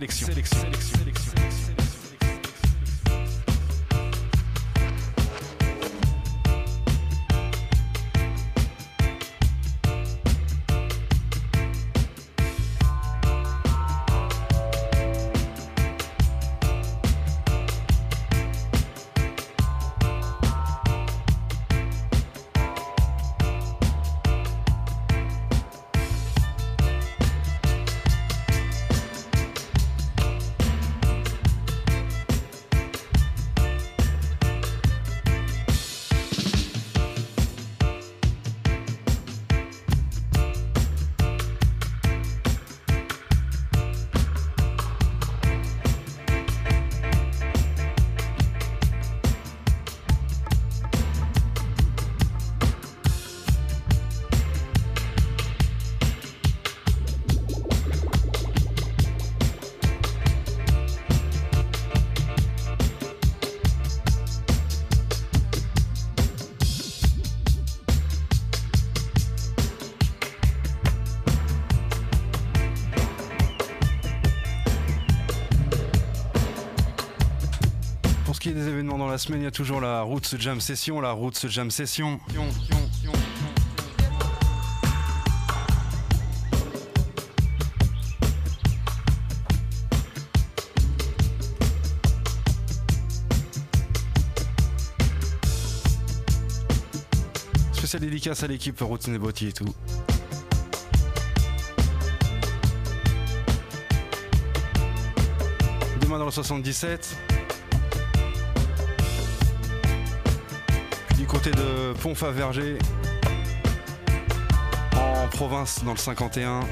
Qui est des événements dans la semaine, il y a toujours la Roots Jam Session, Spécial dédicace à l'équipe Roots Neboti et tout. Demain dans le 77. Du côté de Pont-Faverger, en province dans le 51.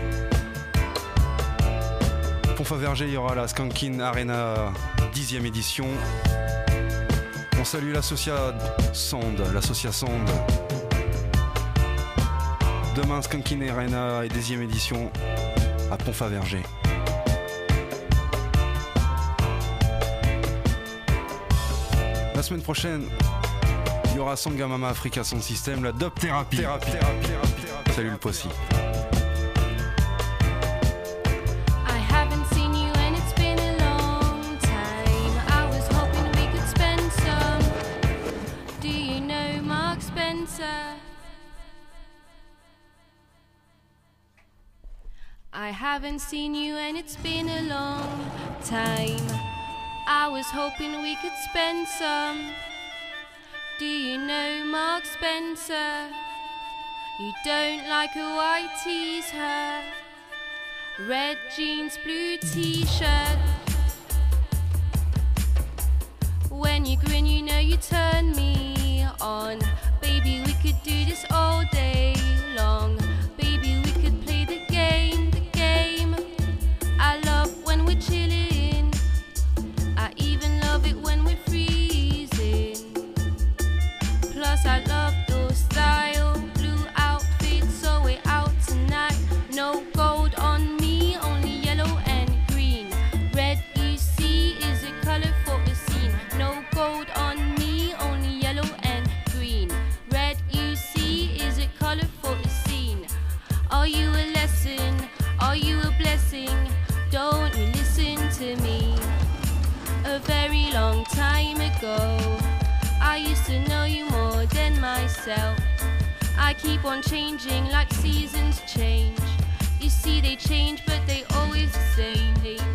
Pont-Faverger, il y aura la Skankin Arena 10e édition. On salue l'association Sonde. Demain, Skankin Arena et 10e édition à Pont-Faverger. La semaine prochaine, il y aura Sangamama Africa Sound System, la Dub Therapy. Salut le Possi. I haven't seen you and it's been a long time. I was hoping we could spend some. Do you know Mark Spencer? I haven't seen you and it's been a long time. I was hoping we could spend some. Do you know Mark Spencer? You don't like a white t-shirt, red jeans, blue t-shirt. When you grin, you know you turn me on. Baby, we could do this all day long. Baby, we could play the game, the game. I love when we're chilling. I even love it when we're freezing. Plus I love your style, blue outfit, so we're out tonight. No gold on me, only yellow and green. Red you see is a color for a scene. No gold on me, only yellow and green. Red you see is a color for a scene. Are you a lesson? Are you a blessing? Don't you listen to me? A very long time ago, I used to know you more than myself. I keep on changing like seasons change. You see they change but they always the same.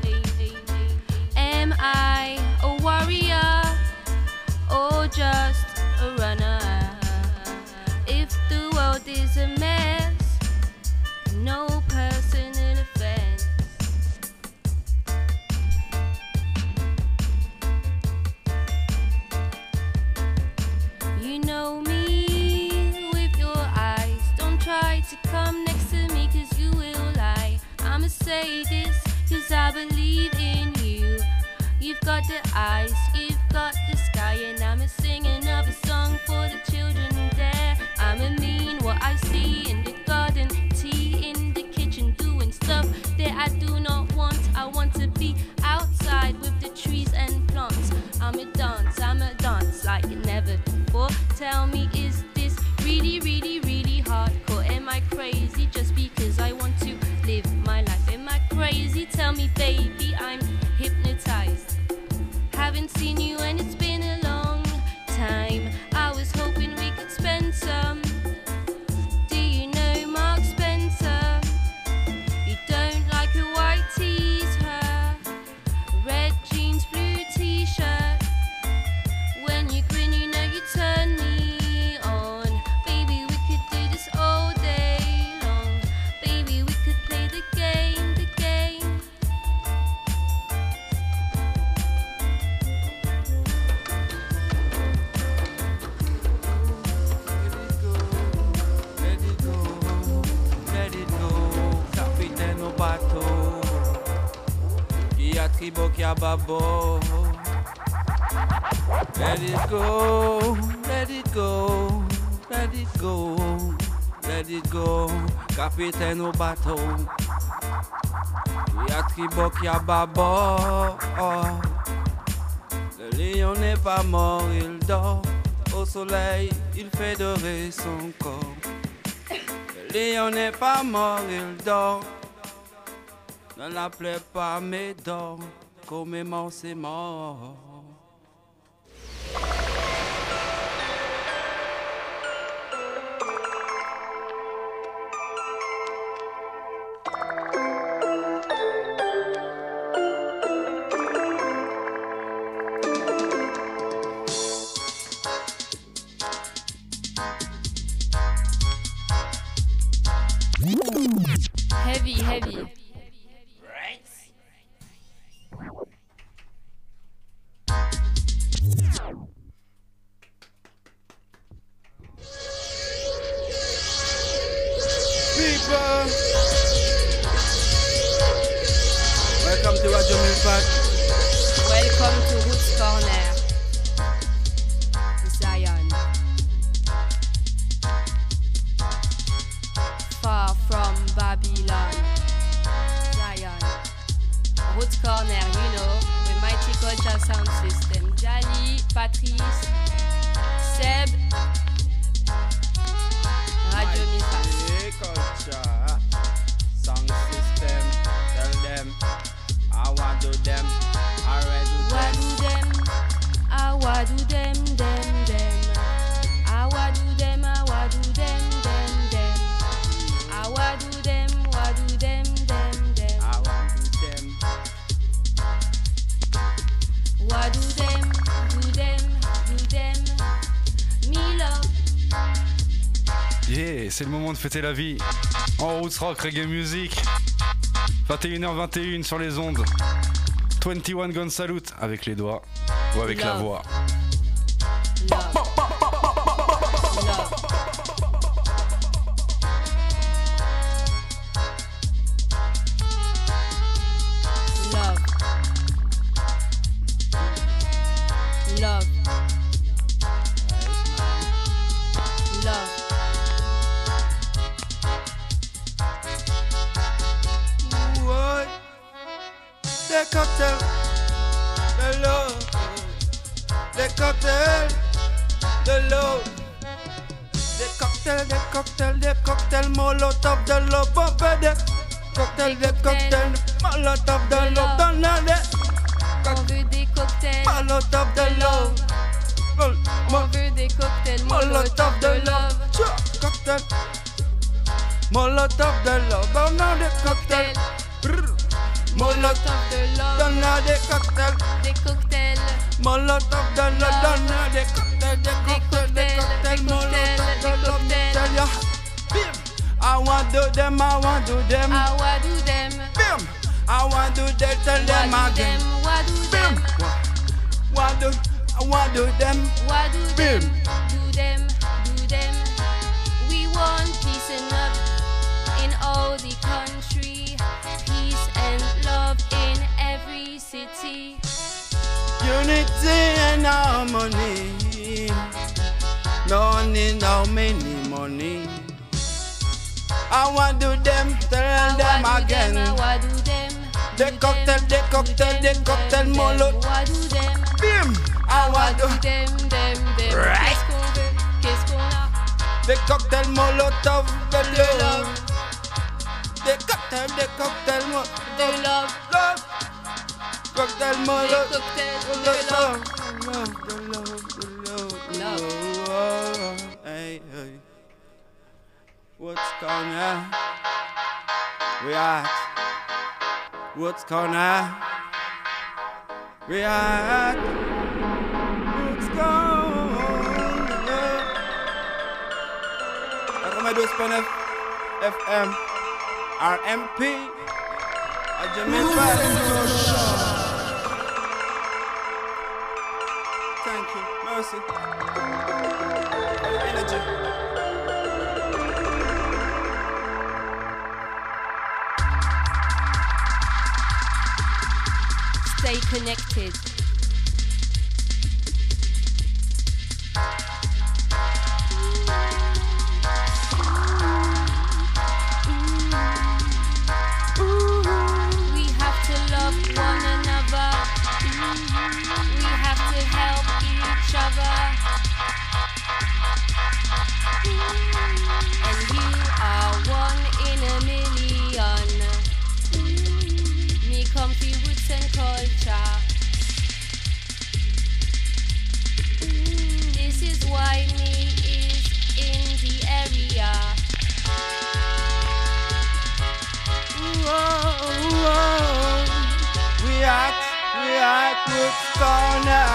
Am I a warrior or just a runner? If the world is a mess, no personal offense. You know me with your eyes. Don't try to come next to me cause you will lie. I'ma say this cause I believe in you. You've got the eyes, you've got the sky. And I'ma sing another song for the children there. I'ma mean what I see in the baby, I'm hypnotized. Haven't seen you and it's been a long time. I was hoping we could spend some. Do you know Mark Spencer? You don't like a white t-shirt, red jeans, blue t-shirt. When you grin, you know you turn me on. Baby, we could do this all day long. Baby, we could play the game, the game. Let it go, capitaine au bateau. Qui a tribo, qui a babo. Let it go, let it go, let it go, let it go, capitaine au bateau. Qui a tribo, qui a babo. Le lion n'est pas mort, il dort. Au soleil, il fait dorer son corps. Le lion n'est pas mort, il dort. Ne l'appelez pas, mais dort. Comme est mort, c'est mort. Heavy, heavy. People, welcome to Radio Milpat. Welcome to Roots Corner. Zion. Far from Babylon. Zion. Roots Corner, you know, with Mighty Culture Sound System. Jali, Patrice, Seb, Radio Milpat. Culture, sound system, tell them, I want to them, I Wadu them, I wadu them, them. I wadu them, I wadu them, them. I wadu them, them. I want to them. Wadu them, do them. Me love. Yeah, c'est le moment de fêter la vie. En Roots Rock Reggae Music. 21h21 sur les ondes. 21 Gun Salute avec les doigts ou avec la voix. Love. What? The cocktail, the love. The cocktail, the love. The cocktail, Molotov, the love. Bumpy the cocktail, Molotov, the love. Don't know that. On veut des cocktails. Molotov, the love. On veut des cocktails. Molotov, the love. Cocktail. Molotov, the love. Don't know the cocktail. Molotov, the love. Don't know the cocktail. Des cocktails. Molotov, the love. Don't know the cocktail. The cocktail. Molotov, the love. Tell ya. Bim. I want to do them. I want do them. Bim. I want to do them. Tell them again. Bim. I want do them. Bim. Do them. We want peace and love in all the country. Peace and love in every city. Unity and harmony. No need how many money. I want do them. Tell them again. The cocktail, Molotov. Bim. I want do them. Right. Qu'est-ce qu'on a? The cocktail, Molotov, the love. The cocktail, The love. Cocktail molotov. Love. Hey. What's gonna react? What's gonna react? What's gonna? Welkom bij Doospan FM, RMP, Jamil Thank you, mercy. Energy. Stay connected. We have to love one another. We have to help each other. And you are one in a million. Me comfy roots and culture. This is why me is in the area. React, what's gonna?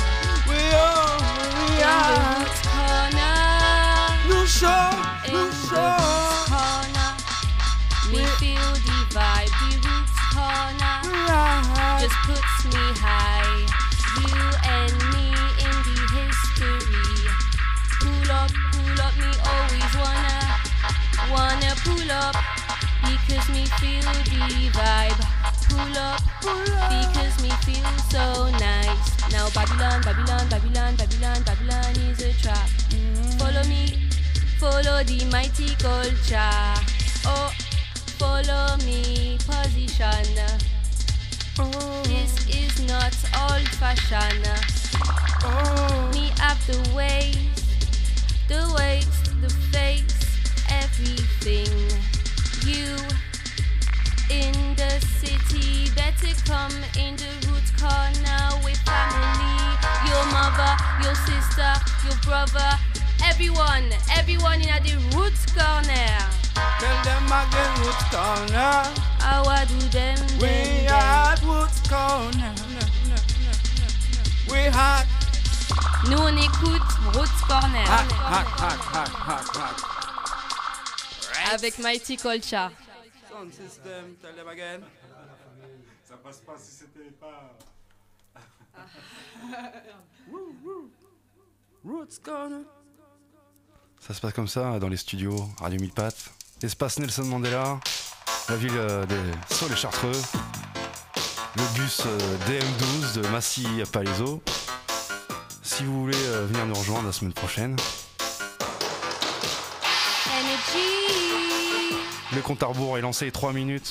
React, corner. You sure? Corner. Me feel the vibe, the roots corner. Just puts me high. You and me in the history. Pull up, me always wanna pull up. Because me feel the vibe. Pull up, because me feel so nice. Now Babylon is a trap. Follow me, follow the mighty culture. Oh, follow me position. This is not old fashion. Me have the waist, the face, everything. You in the city, better come in the roots corner with family. Your mother, your sister, your brother, everyone in the roots corner. Tell them again roots corner. How I do them? We at roots corner. We hot. Nous on écoute Roots Corner. Hot. Avec Mighty Culture. Sound system, tell them again. Ça passe pas si c'était pas. Roots Corner. Ça se passe comme ça dans les studios Radio 1000 Pattes. Espace Nelson Mandela, la ville des Saules et Chartreux, le bus DM12 de Massy à Palaiseau. Si vous voulez venir nous rejoindre la semaine prochaine. Le compte à rebours est lancé 3 minutes.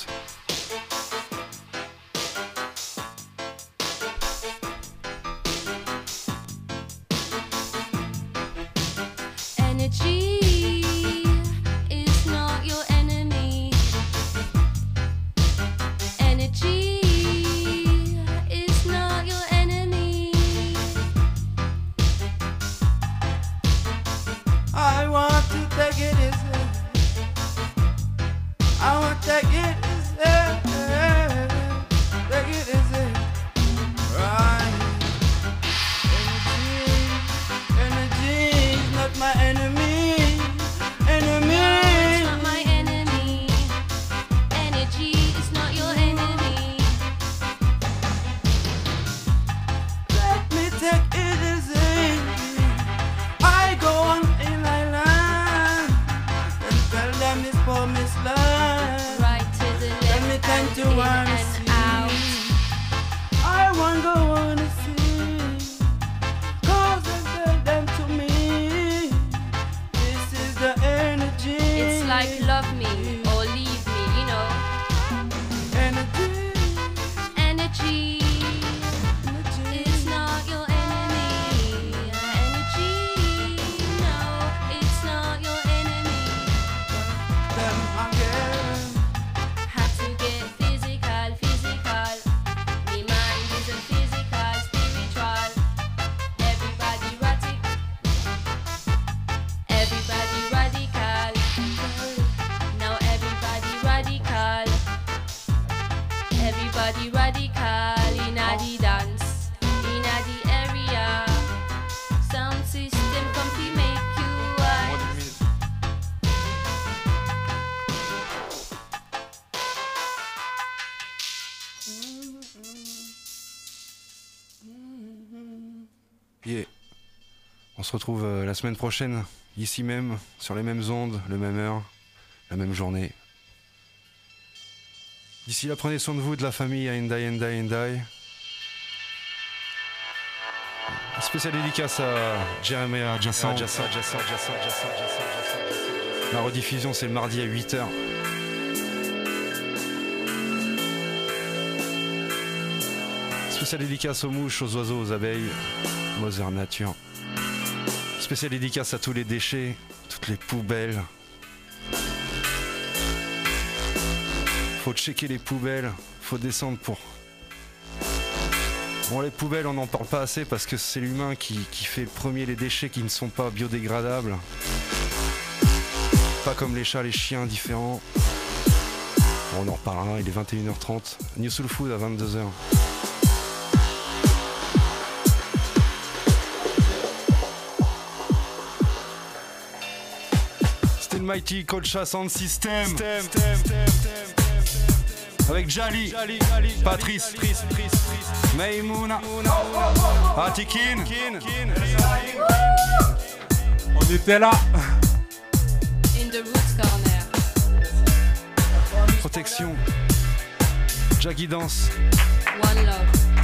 Energy is not your enemy. Energy is not your enemy. I want to take it easy. I want to take it easy. Take it easy. Right. Energy is not my enemy. It's not my enemy. Energy is not your enemy. Let me take it easy. I go on in island and tell them it's promised land. Right to the left, Let me time to wanna see. I want to wanna see. Cause they tell them to me. This is the energy. It's like love me or leave me, you know. Energy. Energy is not your enemy. Energy, no, it's not your enemy. Them again. Have to get physical. Me mind body radical inna the dance, inna the area. Sound system comfy make you wise. Yeah. On se retrouve la semaine prochaine, ici même, sur les mêmes ondes, la même heure, la même journée. D'ici là, prenez soin de vous, de la famille, Endai. Spéciale dédicace à Jeremy Adjacent. La rediffusion, c'est le mardi à 8h. Spéciale dédicace aux mouches, aux oiseaux, aux abeilles, Mother Nature. Spéciale dédicace à tous les déchets, toutes les poubelles. Faut checker les poubelles, faut descendre pour... Bon, les poubelles, on n'en parle pas assez parce que c'est l'humain qui fait premier les déchets qui ne sont pas biodégradables. Pas comme les chats, les chiens, différents. Bon, on en reparlera, il est 21h30. New Soul Food à 22h. C'était le Mighty Colcha Sound System. Avec Jali, Patrice, Maimouna, Atikin. On était là. In the Roots Corner. Protection. Jaggy Dance. One Love.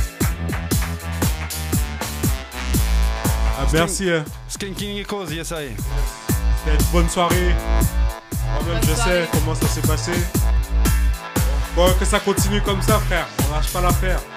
Ah, merci. Skanking Echoes, yes I. C'était une bonne soirée. Moi-même, je sais comment ça s'est passé. Bon, que ça continue comme ça, frère. On lâche pas l'affaire.